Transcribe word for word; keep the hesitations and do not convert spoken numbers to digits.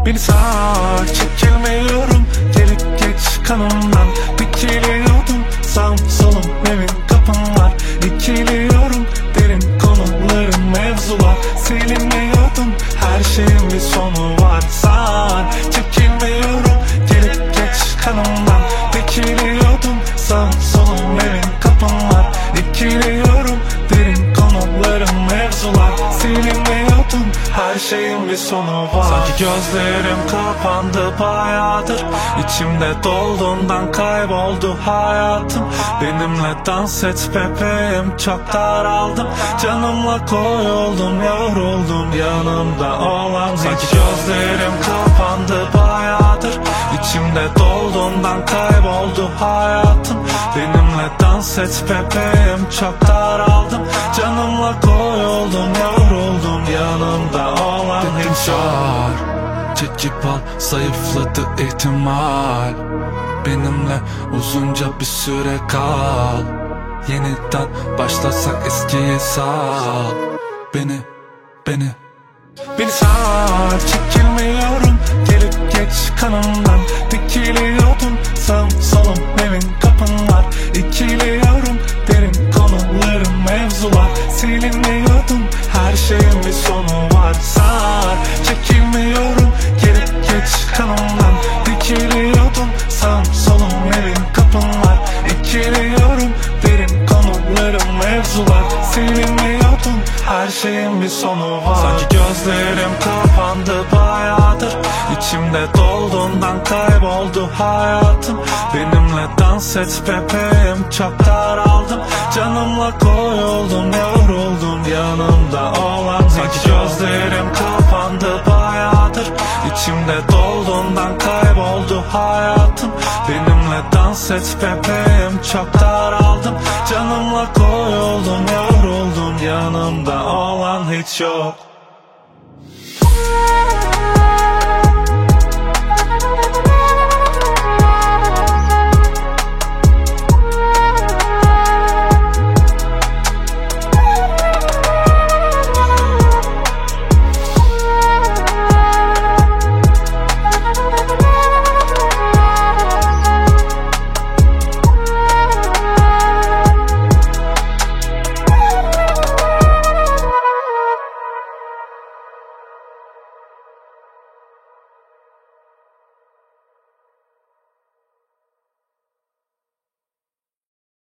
Beni sar, çekilmiyorum, gelip geç kanımdan. Dikiliyordum, sağım solum evin kapım var. İkiliyorum, derin konularım mevzular. Silinmiyordum, her şeyin bir sonu var. Sar, çekilmiyorum, gelip geç kanımdan. Dikiliyordum, sağım solum evin kapım var. İkiliyorum, derin konularım mevzular. Silinmiyordum, her şeyin bir sonu var. Sanki gözlerim kapandı bayağıdır, İçimde dolduğundan kayboldu hayatım. Benimle dans et bebeğim, çok daraldım. Canımla koyuldum, yoruldum yanımda olan hiç. Sanki gözlerim kapandı bayağıdır, İçimde dolduğundan kayboldu hayatım. Benimle dans et bebeğim, çok daraldım. Canımla koyuldum, yoruldum yanımda olan hiç yok. Çekip al, zayıfladı ihtimal. Benimle uzunca bir süre kal. Yeniden başlasak eskiye sal. Beni, beni Beni sar, çekilmiyorum, gelip geç kanımdan. Dikiliyordum, sağım solum evin kapın var. İkiliyorum, derin konularım mevzular. Silinmiyordum, her şeyin bir sonu var. Sar, çekilmiyorum, gelip geç kanımdan. Dikiliyordum, sağım solum evin kapın var. İkiliyorum, derin konularım mevzular. Silinmiyordum, her şeyin bir sonu var. Sanki gözlerim kapandı bayağıdır, İçimde dolduğundan kayboldu hayatım. Benimle dans et bebeğim, çok daraldım. Canımla koyuldum, yoruldum yanımda olan hiç. Sanki gözlerim kapandı bayağıdır, İçimde dolduğundan kayboldu hayatım. Benimle dans et bebeğim, çok daraldım. Canımla koyuldum, yoruldum yanımda olan hiç yok.